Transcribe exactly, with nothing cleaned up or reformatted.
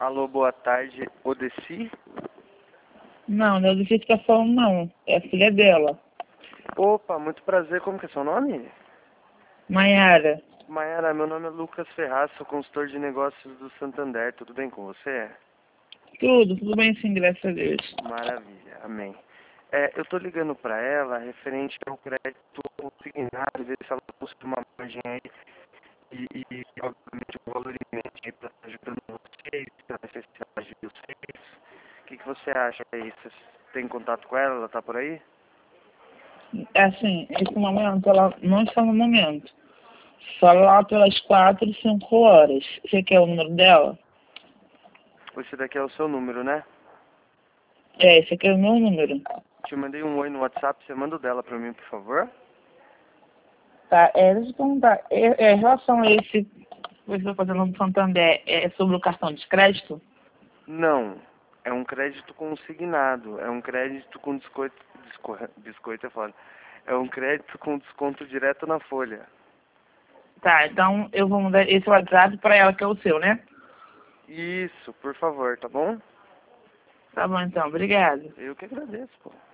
Alô, boa tarde, Odessi? Não, não é do que você tá falando, não. É a filha dela. Opa, muito prazer, como que é seu nome? Maiara. Maiara, meu nome é Lucas Ferraz, sou consultor de negócios do Santander, tudo bem com você? Tudo, tudo bem sim, graças a Deus. Maravilha, amém. É, eu tô ligando pra ela referente ao crédito consignado, ver se ela possui uma margem aí e, e obviamente um valor imenso aí pra estar ajudando vocês, pela necessidade de vocês. O que, que você acha aí? Você tem contato com ela? Ela tá por aí? É assim, nesse momento ela não está no momento. Só lá pelas quatro, cinco horas. Você quer o número dela? Esse daqui é o seu número, né? É, esse aqui é o meu número. Te mandei um oi no WhatsApp, você manda o dela pra mim, por favor? Tá, é, deixa eu perguntar. É, é, em relação a esse que você está fazendo no Santander, é sobre o cartão de crédito? Não. É um crédito consignado. É um crédito com desconto. Desco, biscoito é foda. É um crédito com desconto direto na folha. Tá, então eu vou mandar esse WhatsApp para ela, que é o seu, né? Isso, por favor, tá bom? Tá bom então, obrigado. Eu que agradeço, pô.